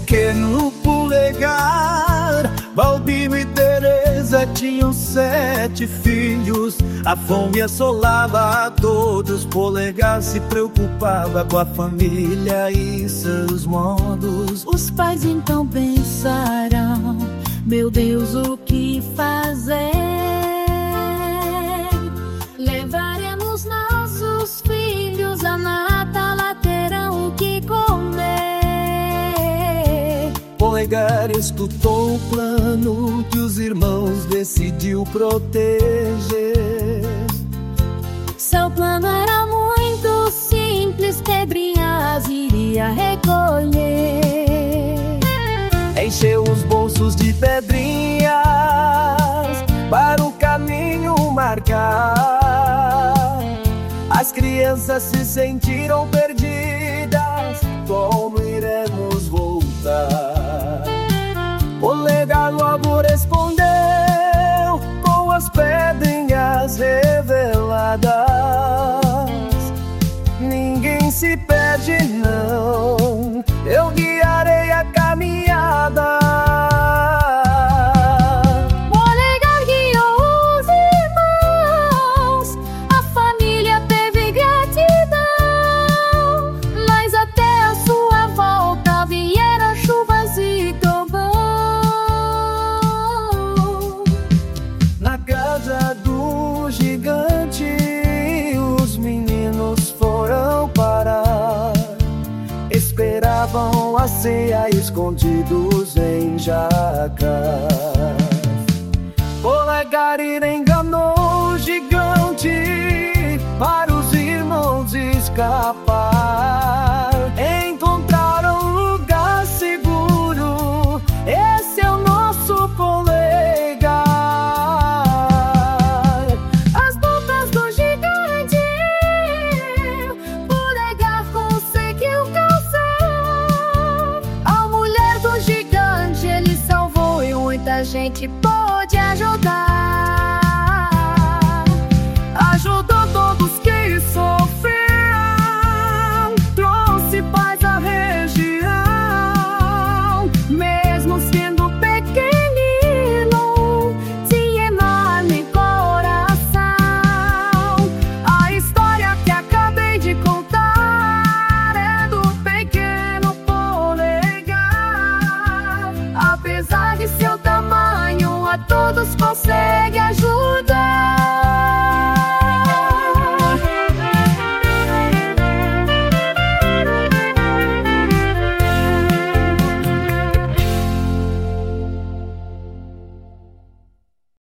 pequeno Polegar, Balbino e Teresa tinham 7 filhos. A fome assolava a todos, Polegar se preocupava com a família e seus modos. Os pais então pensaram: meu Deus, o que fazer? Levaremos nossos filhos a Natal, lá terão o que comer. Polegar estudou o plano que os irmãos decidiu proteger. Seu plano era muito simples, pedrinhas iria recolher. Encheu os bolsos de pedrinhas para o caminho marcar. As crianças se sentiram perdidas, como iremos voltar? Polegar logo respondeu com as pedrinhas reveladas: ninguém se perde não, eu guiarei a caminhada. Polegar guiou os irmãos, a família teve gratidão, mas até a sua volta vieram chuvas e trovão. Na casa do gigante os meninos foram parar. Esperavam a ceia escondidos em jacas. Polegar enganou o gigante para os irmãos escapar. Encontraram um lugar seguro, esse é o nosso Polegar. As botas do gigante, Polegar conseguiu calçar. A mulher do gigante ele salvou e muita gente pôde ajudar. Ajudou todos que sofriam, trouxe paz à região. Mesmo sendo pequenino, tinha enorme coração. A história que acabei de contar é do pequeno Polegar. Apesar de seu tamanho, a todos consegue ajudar.